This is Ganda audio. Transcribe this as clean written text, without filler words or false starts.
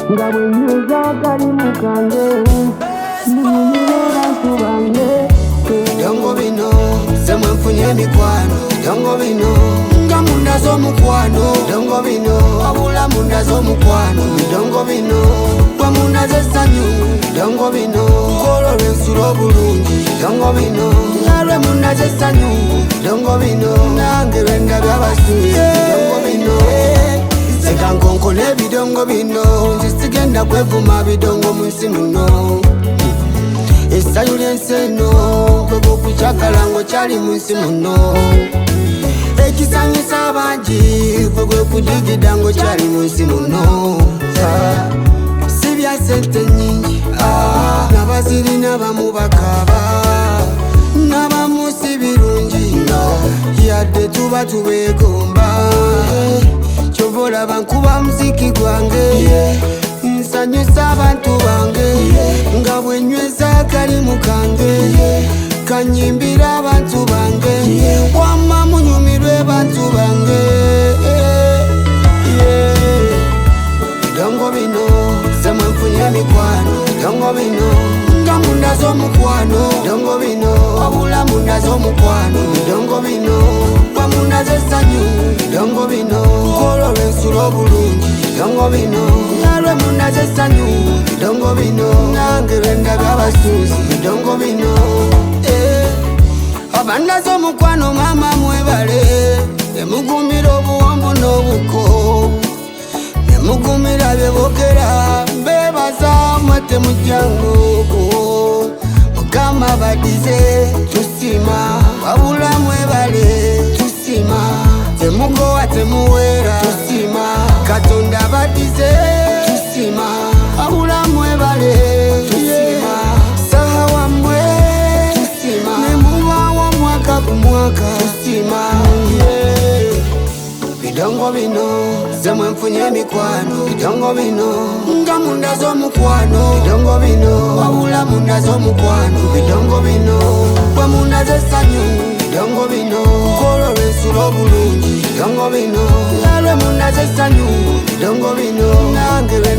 nga bwe nyweza akalimu kange ndimunyire bantu bange bidongo bino semwe nfunye emikwano bidongo bino nga munda z'omukwano bidongo bino wabula munda z'omukwano bidongo bino gwe munda z'essanyu bidongo bino nkolo lw'ensula obulungi bidongo bino nalwe munda z'essanyu bidongo bino nange lwe ndabya abasuuzi bidongo bino seka nkonkona ebidongo bino nze sigenda kwevuma bidongo mu nsi muno essanyu ly'ensi eno gwe gwokukyagala ng'okyali mu nsi muno ekisanyusa abangi gwe gwe kudigida ng'okyali mu nsi muno si bya sente nnyingi n'abazirina bamu bakaaba n'abamu si birungi yadde tuba tubeegomba kyova olaba nkuba muziki gwange nsanyusa abantu bange nga bwe nyweza akalimu kange kanyimbira abantu bange wamma munyumirwe bantu bange bidongo bino semwe nfunye emikwano bidongo bino nga munda z'omukwano bidongo bino wabula munda z'omukwano bidongo bino gwe munda z'essanyu bidongo bino nkolo lw'ensula obulungi bidongo bino nalwe munda z'essanyu bidongo bino nange lwe ndabya abasuuzi bidongo bino abanda z'omukwano maama mwebale nemugumira obuwambu n'obuko nemugumira byebogera mbebaza mwete mujjango mukama badize tusima wabula mwebale tusima temugowa temuweera tusima katonda badize tusima wabula mwebale tusima saha wamwe tusima nemubawo mwaka ku mwaka tusima bidongo bino semwe nfunye emikwano bidongo bino nga munda z'omukwano bidongo bino wabula munda z'omukwano bidongo bino gwe munda z'essanyu bidongo bino nkolo lw'ensula obulungi bidongo bino nalwe munda z'essanyu bidongo bino nange